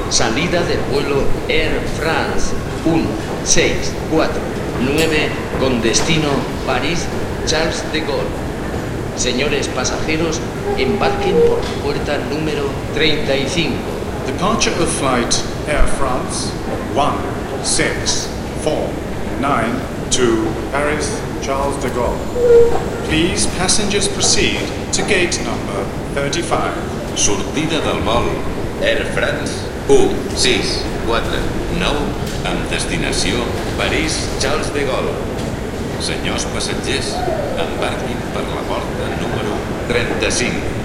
Salida del vuelo Air France 1649 con destino París Charles de Gaulle. Señores pasajeros, embarquen por puerta número 35. Departure of flight Air France 1649 to Paris Charles de Gaulle. Please, passengers proceed to gate number 35. Sortida del vol Air France 1649 amb destinació París Charles de Gaulle. Senyors passatgers, embarquin per la porta número 35.